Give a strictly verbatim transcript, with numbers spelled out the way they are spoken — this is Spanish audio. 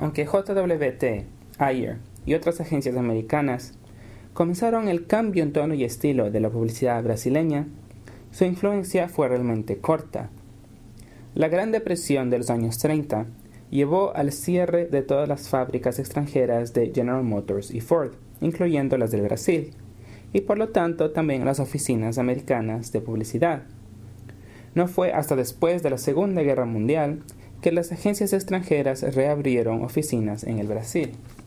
Aunque J W T, Ayer y otras agencias americanas comenzaron el cambio en tono y estilo de la publicidad brasileña, su influencia fue realmente corta. La Gran Depresión de los años treinta llevó al cierre de todas las fábricas extranjeras de General Motors y Ford, incluyendo las del Brasil, y por lo tanto también las oficinas americanas de publicidad. No fue hasta después de la Segunda Guerra Mundial que las agencias extranjeras reabrieron oficinas en el Brasil.